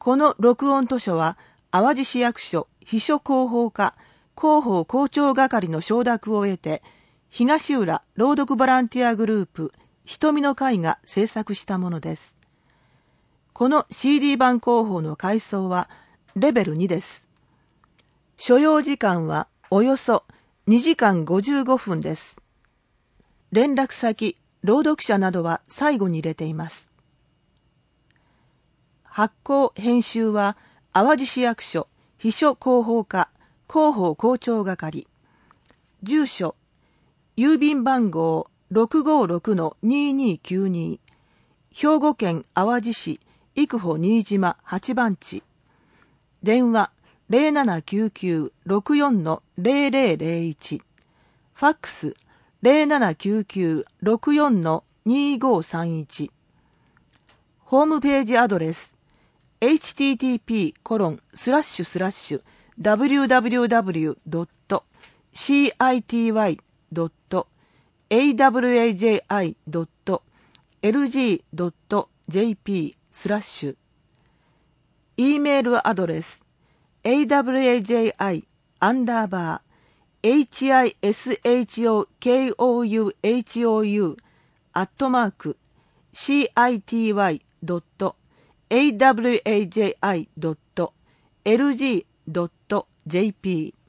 この録音図書は、淡路市役所秘書広報課広報校長係の承諾を得て、東浦朗読ボランティアグループ瞳の会が制作したものです。この CD 版広報の階層はレベル2です。所要時間はおよそ2時間55分です。連絡先、朗読者などは最後に入れています。発行・編集は淡路市役所秘書広報課広報校長係。住所、郵便番号 656-2292 兵庫県淡路市育保新島8番地。電話 0799-64-0001 ファックス 0799-64-2531 ホームページアドレスhttp://www.city.awaji.lg.jp/ E メールアドレス awaji_hishouou@city.awaji.lg.jp